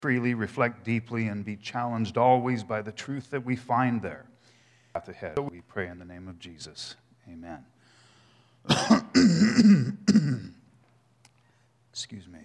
freely, reflect deeply, and be challenged always by the truth that we find there. Path ahead, we pray in the name of Jesus. Amen. Excuse me.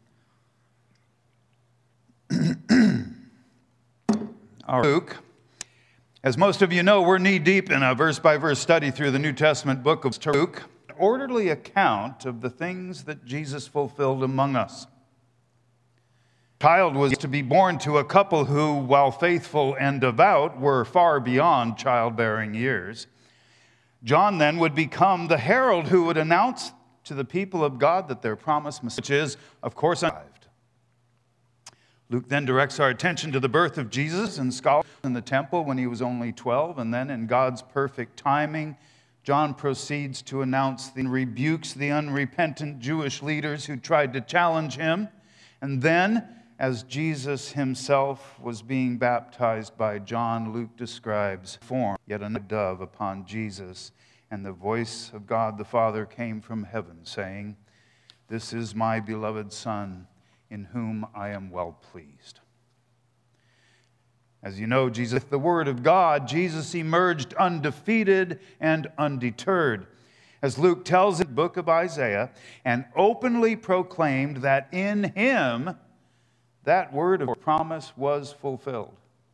Luke, as most of you know, we're knee-deep in a verse-by-verse study through the New Testament book of Luke, an orderly account of the things that Jesus fulfilled among us. A child was to be born to a couple who, while faithful and devout, were far beyond childbearing years. John then would become the herald who would announce to the people of God that their promised Messiah is, of course, arrived. Luke then directs our attention to the birth of Jesus and scholars in the temple when he was only 12, and then in God's perfect timing, John proceeds to announce and rebukes the unrepentant Jewish leaders who tried to challenge him. And then, as Jesus himself was being baptized by John, Luke describes form yet a dove upon Jesus, and the voice of God the Father came from heaven, saying, "This is my beloved Son, in whom I am well pleased." As you know, Jesus, the Word of God, Jesus emerged undefeated and undeterred. As Luke tells in the book of Isaiah, and openly proclaimed that in him that word of promise was fulfilled.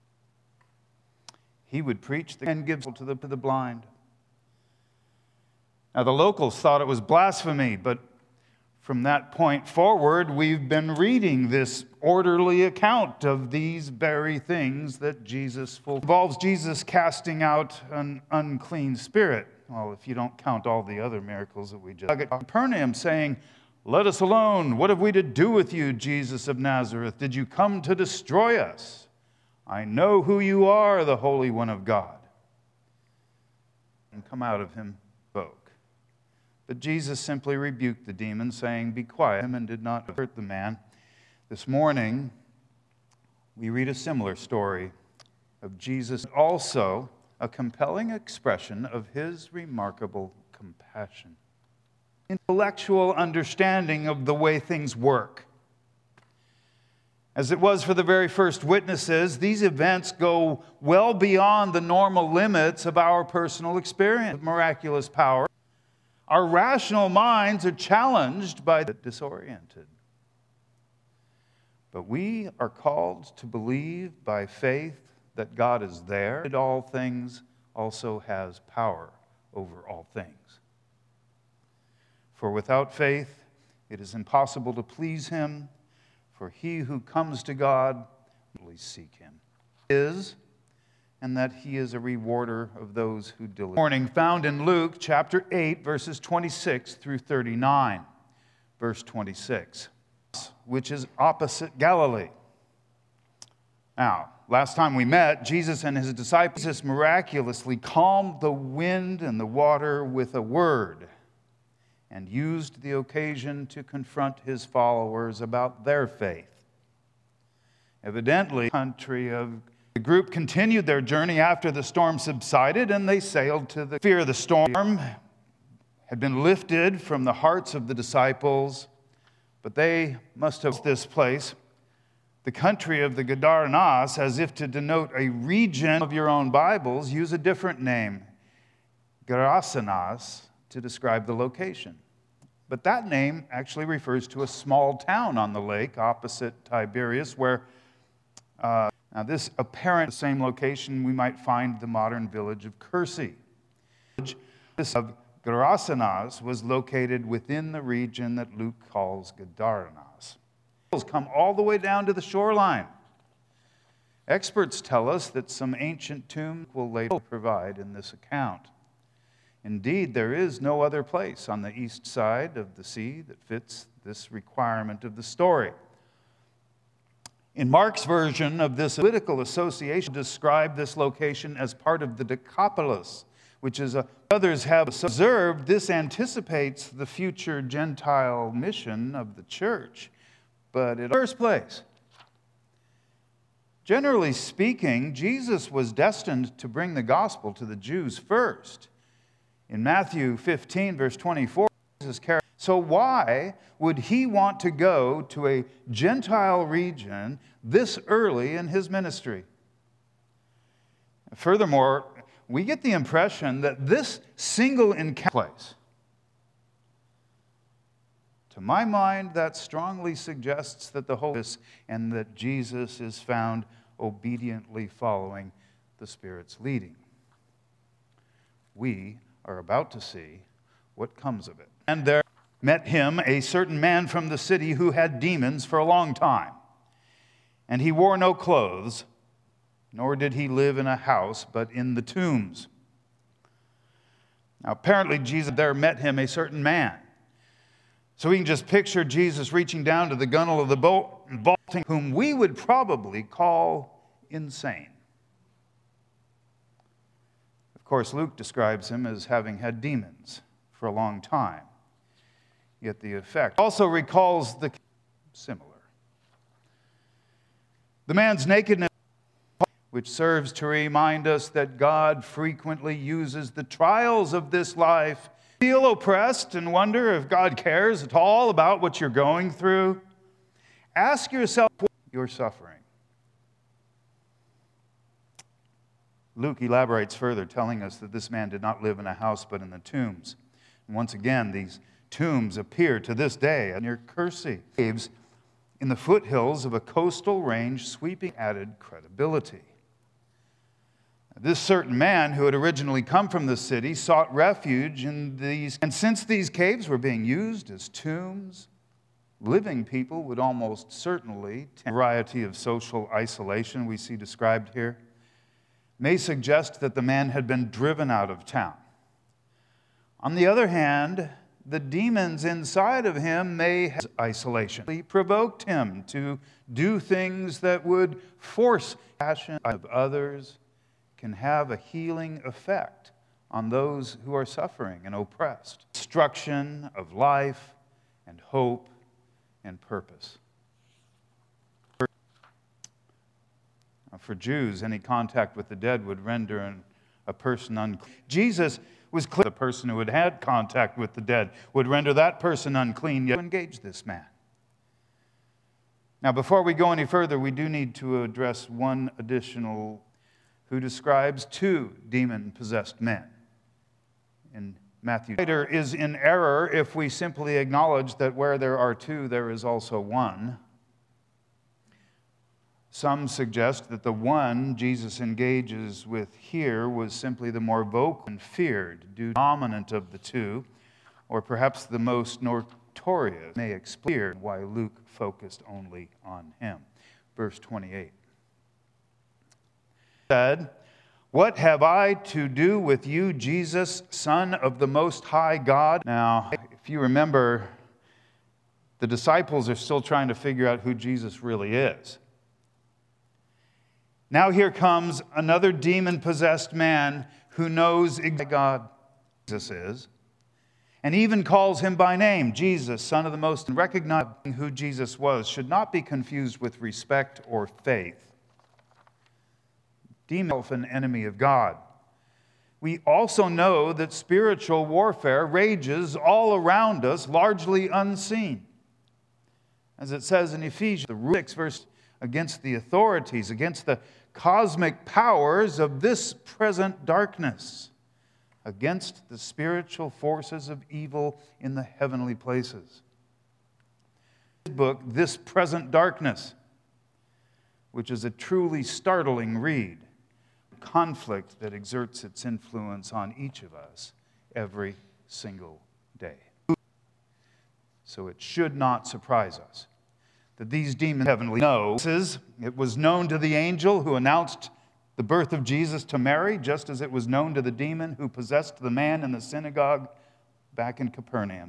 He would preach and give to the blind. Now, the locals thought it was blasphemy, but from that point forward, we've been reading this orderly account of these very things that Jesus fulfilled. It involves Jesus casting out an unclean spirit. Well, if you don't count all the other miracles that we just at Capernaum, saying, "Let us alone. What have we to do with you, Jesus of Nazareth? Did you come to destroy us? I know who you are, the Holy One of God." And come out of him spoke. But Jesus simply rebuked the demon, saying, "Be quiet," and did not hurt the man. This morning, we read a similar story of Jesus, also a compelling expression of his remarkable compassion. Intellectual understanding of the way things work. As it was for the very first witnesses, these events go well beyond the normal limits of our personal experience of miraculous power. Our rational minds are challenged by the disoriented. But we are called to believe by faith that God is there, and all things also has power over all things. For without faith, it is impossible to please him, for he who comes to God will seek him. And that he is a rewarder of those who diligently. Morning found in Luke chapter 8, verses 26 through 39. Verse 26, which is opposite Galilee. Now, last time we met, Jesus and his disciples miraculously calmed the wind and the water with a word, and used the occasion to confront his followers about their faith. Evidently, the group continued their journey after the storm subsided, and they sailed to the fear of the storm had been lifted from the hearts of the disciples, but they must have this place, the country of the Gadarenes, as if to denote a region of your own Bibles, use a different name, Gerasenes, to describe the location. But that name actually refers to a small town on the lake opposite Tiberias, where now this apparent same location we might find the modern village of Kursi. This of Gerasenes was located within the region that Luke calls Gadarenes. Come all the way down to the shoreline. Experts tell us that some ancient tombs will later provide in this account. Indeed, there is no other place on the east side of the sea that fits this requirement of the story. In Mark's version of this political association, described this location as part of the Decapolis, which is others have observed. This anticipates the future Gentile mission of the church. But in the first place, generally speaking, Jesus was destined to bring the gospel to the Jews first. In Matthew 15, verse 24, Jesus So why would he want to go to a Gentile region this early in his ministry? Furthermore, we get the impression that this single encounter place. To my mind, that strongly suggests that the Holy Spirit and that Jesus is found obediently following the Spirit's leading. We are about to see what comes of it. And there met him a certain man from the city who had demons for a long time. And he wore no clothes, nor did he live in a house, but in the tombs. Now, apparently, Jesus there met him a certain man. So we can just picture Jesus reaching down to the gunwale of the boat, whom we would probably call insane. Of course, Luke describes him as having had demons for a long time. Yet the effect also recalls the similar. The man's nakedness, which serves to remind us that God frequently uses the trials of this life. Feel oppressed and wonder if God cares at all about what you're going through? Ask yourself what you're suffering. Luke elaborates further, telling us that this man did not live in a house but in the tombs. And once again, these tombs appear to this day near Kursi, caves in the foothills of a coastal range, sweeping added credibility. This certain man who had originally come from the city sought refuge in these, and since these caves were being used as tombs, living people would almost certainly, a variety of social isolation we see described here, may suggest that the man had been driven out of town. On the other hand, the demons inside of him may have isolation, provoked him to do things that would force passion of others, can have a healing effect on those who are suffering and oppressed. Destruction of life and hope and purpose. For Jews, any contact with the dead would render a person unclean. Jesus was clear the person who had had contact with the dead would render that person unclean, yet to engage this man. Now, before we go any further, we do need to address one additional who describes two demon-possessed men in Matthew. The writer is in error if we simply acknowledge that where there are two, there is also one. Some suggest that the one Jesus engages with here was simply the more vocal and feared, due to the dominant of the two, or perhaps the most notorious. May explain why Luke focused only on him. Verse 28. Said, "What have I to do with you, Jesus, Son of the Most High God?" Now, if you remember, the disciples are still trying to figure out who Jesus really is. Now here comes another demon-possessed man who knows exactly God Jesus is, and even calls him by name, Jesus, Son of the Most. Recognizing who Jesus was should not be confused with respect or faith. Demon, an enemy of God. We also know that spiritual warfare rages all around us, largely unseen. As it says in Ephesians, the 6 verse, against the authorities, against the cosmic powers of this present darkness, against the spiritual forces of evil in the heavenly places. This book, This Present Darkness, which is a truly startling read, conflict that exerts its influence on each of us every single day. So it should not surprise us that these demons heavenly know. It was known to the angel who announced the birth of Jesus to Mary, just as it was known to the demon who possessed the man in the synagogue back in Capernaum.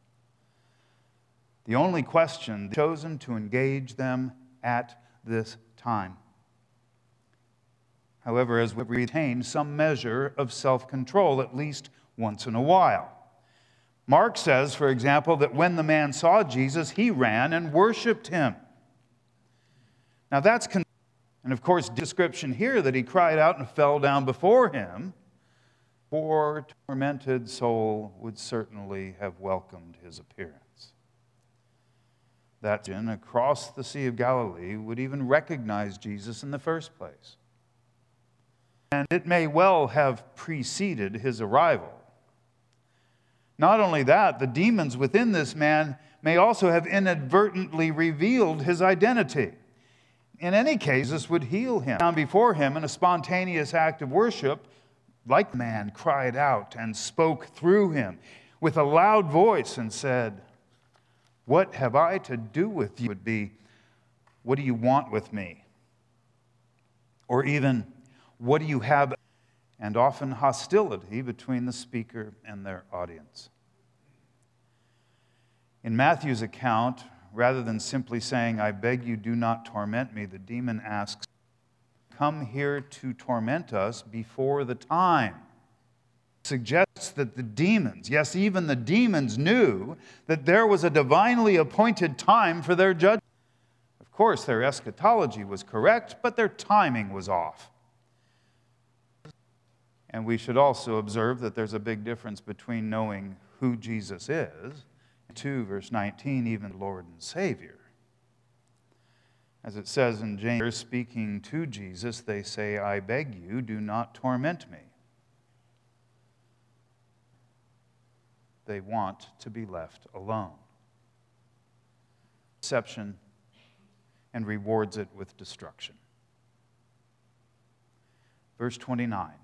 The only question, chosen to engage them at this time. However, as we retain some measure of self-control, at least once in a while. Mark says, for example, that when the man saw Jesus, he ran and worshiped him. Now that's, and of course, description here that he cried out and fell down before him poor, tormented soul would certainly have welcomed his appearance. That jinn across the Sea of Galilee would even recognize Jesus in the first place. And it may well have preceded his arrival. Not only that, the demons within this man may also have inadvertently revealed his identity. In any case, this would heal him. Down before him in a spontaneous act of worship, like man cried out and spoke through him with a loud voice and said, "What have I to do with you?" Would be, "What do you want with me?" Or even, "What do you have?" And often hostility between the speaker and their audience. In Matthew's account, rather than simply saying, "I beg you, do not torment me," the demon asks, "Come here to torment us before the time." Suggests that the demons, yes, even the demons, knew that there was a divinely appointed time for their judgment. Of course, their eschatology was correct, but their timing was off. And we should also observe that there's a big difference between knowing who Jesus is, 2 verse 19, even Lord and Savior. As it says in James, speaking to Jesus, they say, "I beg you, do not torment me." They want to be left alone. Deception, and rewards it with destruction. Verse 29.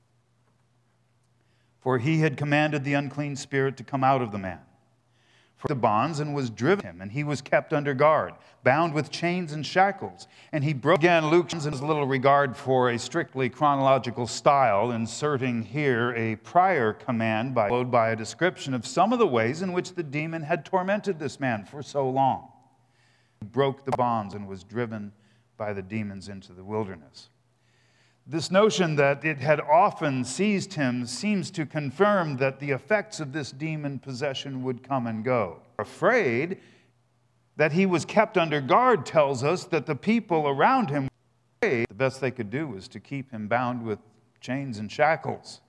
For he had commanded the unclean spirit to come out of the man, for the bonds, and was driven him, and he was kept under guard, bound with chains and shackles. And he broke again. Luke has little regard for a strictly chronological style, inserting here a prior command followed by a description of some of the ways in which the demon had tormented this man for so long. He broke the bonds and was driven by the demons into the wilderness. This notion that it had often seized him seems to confirm that the effects of this demon possession would come and go. Afraid that he was kept under guard tells us that the people around him were afraid. The best they could do was to keep him bound with chains and shackles.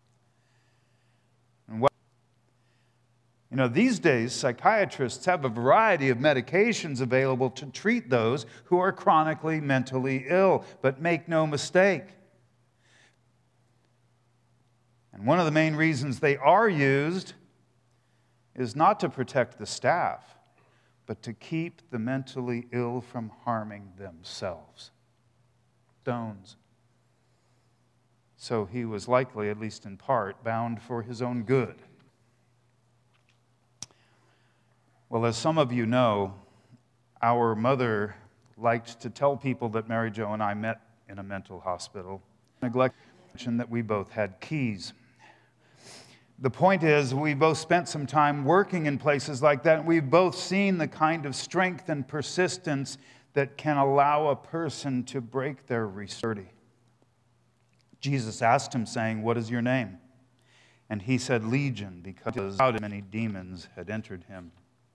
And these days, psychiatrists have a variety of medications available to treat those who are chronically mentally ill. But make no mistake, and one of the main reasons they are used is not to protect the staff, but to keep the mentally ill from harming themselves. Stones. So he was likely, at least in part, bound for his own good. Well, as some of you know, our mother liked to tell people that Mary Jo and I met in a mental hospital. Neglect to mention that we both had keys. The point is, we both spent some time working in places like that, and we've both seen the kind of strength and persistence that can allow a person to break their restraint. Jesus asked him, saying, "What is your name?" And he said, "Legion," because many demons had entered him.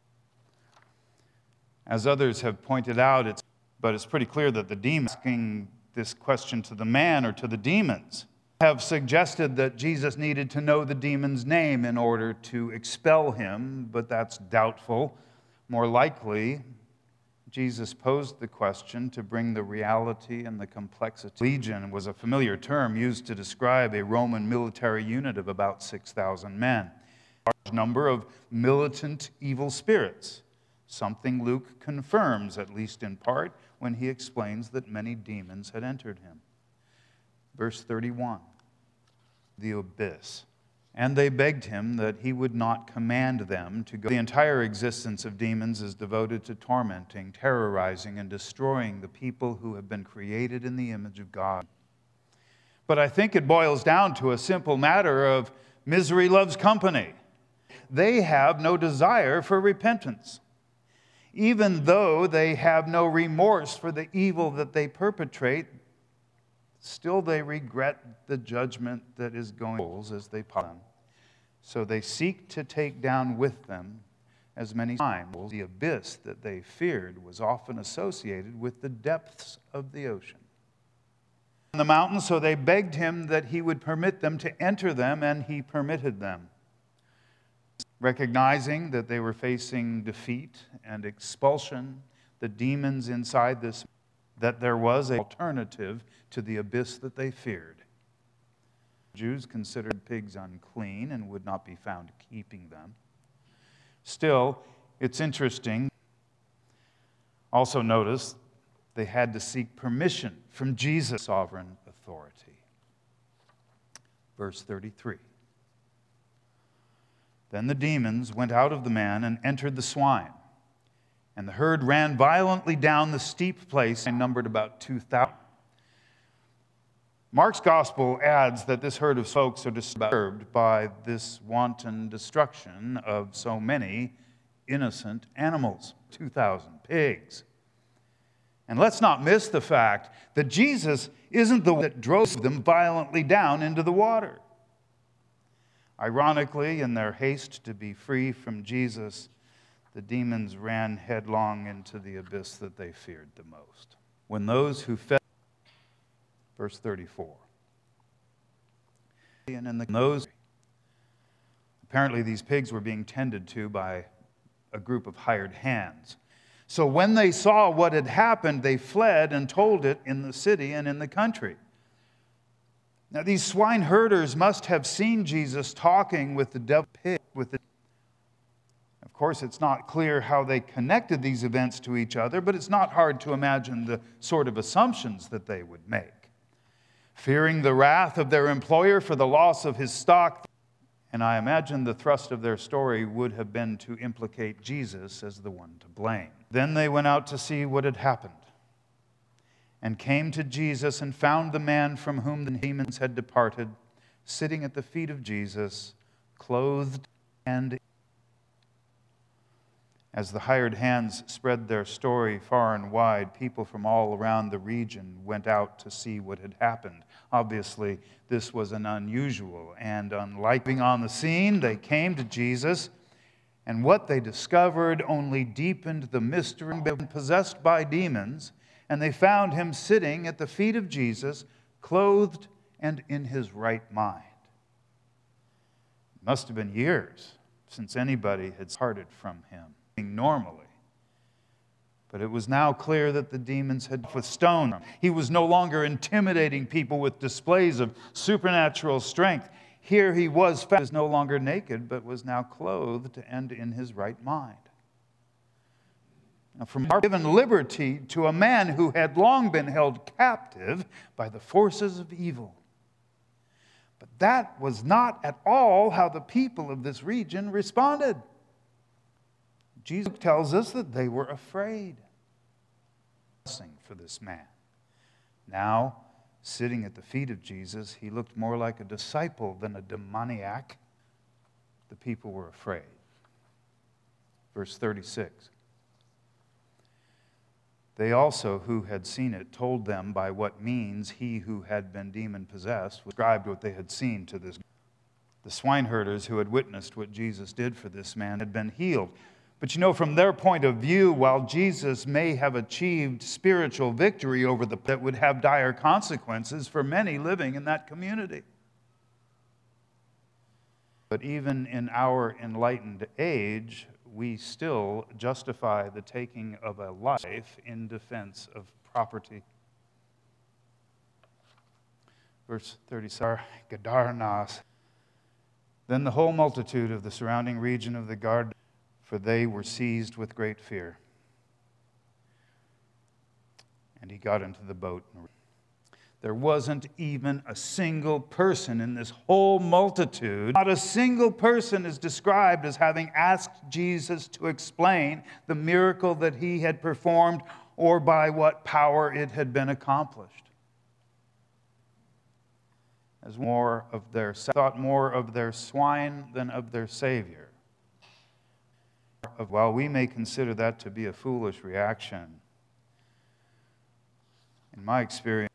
As others have pointed out, it's pretty clear that the demons, asking this question to the man or to the demons, have suggested that Jesus needed to know the demon's name in order to expel him, but that's doubtful. More likely, Jesus posed the question to bring the reality and the complexity. Legion was a familiar term used to describe a Roman military unit of about 6,000 men. A large number of militant evil spirits. Something Luke confirms, at least in part, when he explains that many demons had entered him. Verse 31, the abyss. And they begged him that he would not command them to go. The entire existence of demons is devoted to tormenting, terrorizing, and destroying the people who have been created in the image of God. But I think it boils down to a simple matter of misery loves company. They have no desire for repentance. Even though they have no remorse for the evil that they perpetrate, still they regret the judgment that is going on as they punish them. So they seek to take down with them as many times. The abyss that they feared was often associated with the depths of the ocean. on the mountain, so they begged him that he would permit them to enter them, and he permitted them. Recognizing that they were facing defeat and expulsion, the demons inside this, that there was an alternative to the abyss that they feared. Jews considered pigs unclean and would not be found keeping them. Still, it's interesting. Also notice they had to seek permission from Jesus' sovereign authority. Verse 33. Then the demons went out of the man and entered the swine. And the herd ran violently down the steep place and numbered about 2,000. Mark's gospel adds that this herd of folks are disturbed by this wanton destruction of so many innocent animals, 2,000 pigs. And let's not miss the fact that Jesus isn't the one that drove them violently down into the water. Ironically, in their haste to be free from Jesus, the demons ran headlong into the abyss that they feared the most. When those who fed, verse 34, and in those, apparently these pigs were being tended to by a group of hired hands. So when they saw what had happened, they fled and told it in the city and in the country. Now these swine herders must have seen Jesus talking with the devil pig. Of course, it's not clear how they connected these events to each other, but it's not hard to imagine the sort of assumptions that they would make. Fearing the wrath of their employer for the loss of his stock, and I imagine the thrust of their story would have been to implicate Jesus as the one to blame. Then they went out to see what had happened, and came to Jesus and found the man from whom the demons had departed, sitting at the feet of Jesus, clothed and as the hired hands spread their story far and wide, people from all around the region went out to see what had happened. Obviously, this was an unusual and unlike. Being on the scene, they came to Jesus, and what they discovered only deepened the mystery. Being possessed by demons, and they found him sitting at the feet of Jesus, clothed and in his right mind. It must have been years since anybody had parted from him normally. But it was now clear that the demons had with stone. He was no longer intimidating people with displays of supernatural strength. Here he was no longer naked, but was now clothed and in his right mind. Now, from given liberty to a man who had long been held captive by the forces of evil. But that was not at all how the people of this region responded. Jesus tells us that they were afraid. For this man. Now, sitting at the feet of Jesus, he looked more like a disciple than a demoniac. The people were afraid. Verse 36. They also, who had seen it, told them by what means he who had been demon-possessed described what they had seen to this. The swineherders who had witnessed what Jesus did for this man had been healed. But you know, from their point of view, while Jesus may have achieved spiritual victory over that would have dire consequences for many living in that community. But even in our enlightened age, we still justify the taking of a life in defense of property. Verse 37, Gadarnas. Then the whole multitude of the surrounding region of the Gard, for they were seized with great fear. And he got into the boat. There wasn't even a single person in this whole multitude. Not a single person is described as having asked Jesus to explain the miracle that he had performed or by what power it had been accomplished. As thought more of their swine than of their Savior. While we may consider that to be a foolish reaction, in my experience,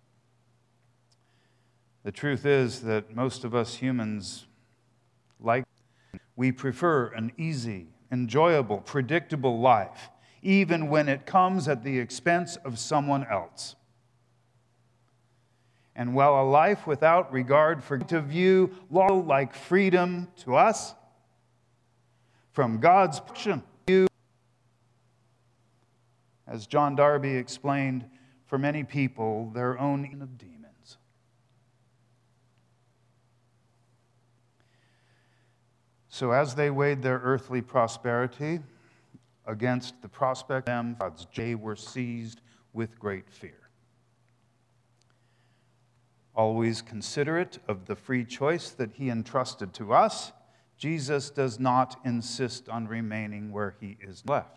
the truth is that most of us humans we prefer an easy, enjoyable, predictable life, even when it comes at the expense of someone else. And while a life without regard for to view law like freedom to us from God's portion, as John Darby explained, for many people, their own of demons. So as they weighed their earthly prosperity against the prospect of them, they were seized with great fear. Always considerate of the free choice that he entrusted to us, Jesus does not insist on remaining where he is left.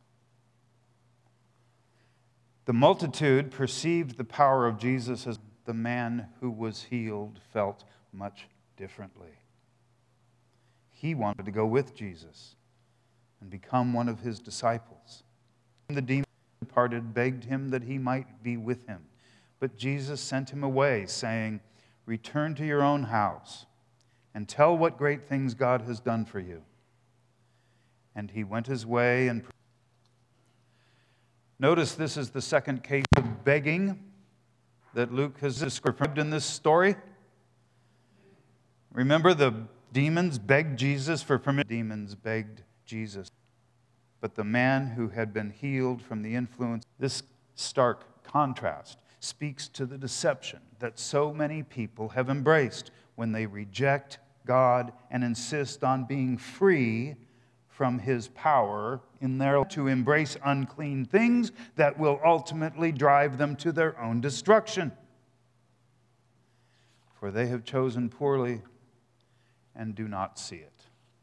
The multitude perceived the power of Jesus as the man who was healed felt much differently. He wanted to go with Jesus and become one of his disciples. The demon departed, begged him that he might be with him. But Jesus sent him away, saying, "Return to your own house and tell what great things God has done for you." And he went his way and notice this is the second case of begging that Luke has described in this story. Remember, the demons begged Jesus for permission. Demons begged Jesus. But the man who had been healed from the influence, this stark contrast speaks to the deception that so many people have embraced when they reject God and insist on being free from his power in their to embrace unclean things that will ultimately drive them to their own destruction. For they have chosen poorly and do not see it.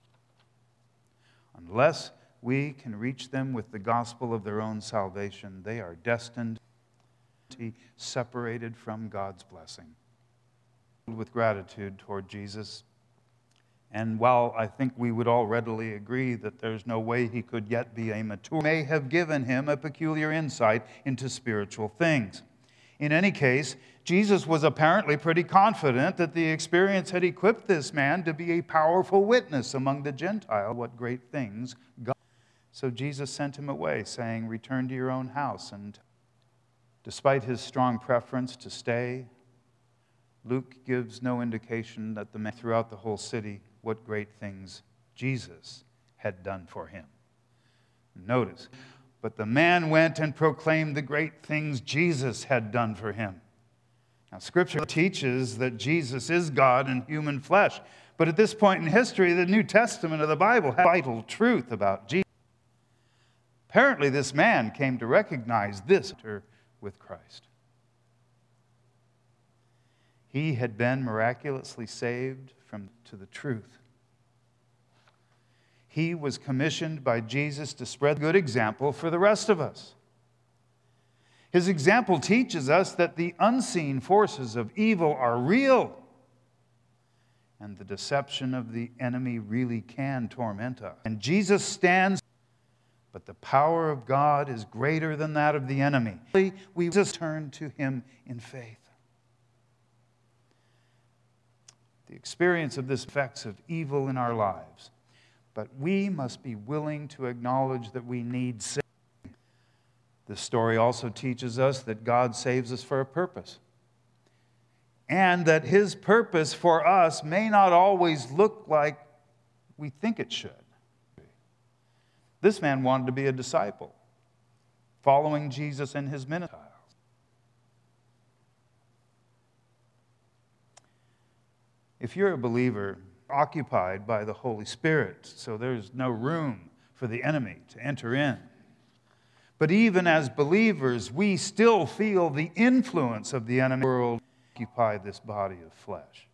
Unless we can reach them with the gospel of their own salvation, they are destined to be separated from God's blessing. With gratitude toward Jesus, and while I think we would all readily agree that there's no way he could yet be a mature, may have given him a peculiar insight into spiritual things. In any case, Jesus was apparently pretty confident that the experience had equipped this man to be a powerful witness among the Gentiles. What great things God. So Jesus sent him away, saying, "Return to your own house." And despite his strong preference to stay, Luke gives no indication that the man throughout the whole city what great things Jesus had done for him. Notice, but the man went and proclaimed the great things Jesus had done for him. Now, Scripture teaches that Jesus is God in human flesh, but at this point in history, the New Testament of the Bible has vital truth about Jesus. Apparently, this man came to recognize this with Christ. He had been miraculously saved to the truth. He was commissioned by Jesus to spread a good example for the rest of us. His example teaches us that the unseen forces of evil are real, and the deception of the enemy really can torment us. And Jesus stands, but the power of God is greater than that of the enemy. We just turn to him in faith. The experience of this effects of evil in our lives, but we must be willing to acknowledge that we need saving. This story also teaches us that God saves us for a purpose, and that his purpose for us may not always look like we think it should. This man wanted to be a disciple, following Jesus in his ministry. If you're a believer, occupied by the Holy Spirit, so there's no room for the enemy to enter in. But even as believers, we still feel the influence of the enemy world occupy this body of flesh.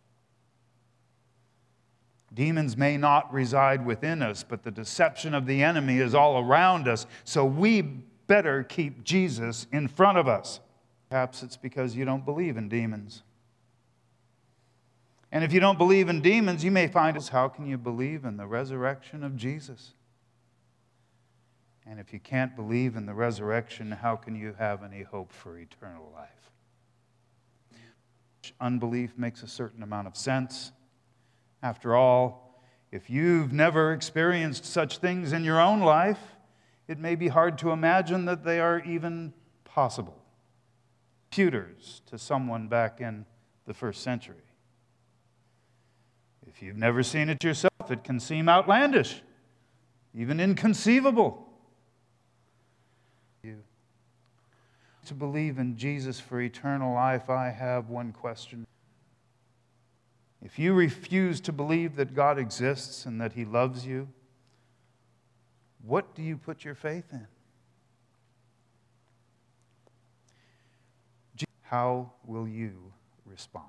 Demons may not reside within us, but the deception of the enemy is all around us, so we better keep Jesus in front of us. Perhaps it's because you don't believe in demons. And if you don't believe in demons, you may find us, how can you believe in the resurrection of Jesus? And if you can't believe in the resurrection, how can you have any hope for eternal life? Unbelief makes a certain amount of sense. After all, if you've never experienced such things in your own life, it may be hard to imagine that they are even possible. computers to someone back in the first century. If you've never seen it yourself, it can seem outlandish, even inconceivable. To believe in Jesus for eternal life, I have one question. If you refuse to believe that God exists and that He loves you, what do you put your faith in? How will you respond?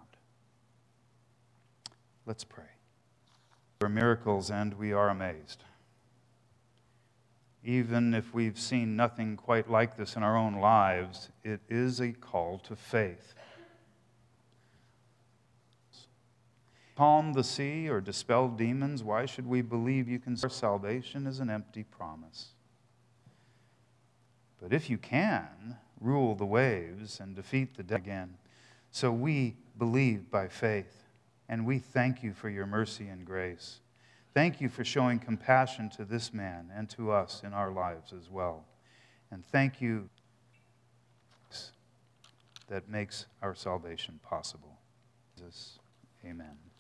Let's pray. There are miracles and we are amazed. Even if we've seen nothing quite like this in our own lives, it is a call to faith. Calm the sea or dispel demons, why should we believe you can? Our salvation is an empty promise. But if you can, rule the waves and defeat the devil again. So we believe by faith, and we thank you for your mercy and grace. Thank you for showing compassion to this man and to us in our lives as well. And thank you that makes our salvation possible. Jesus, amen.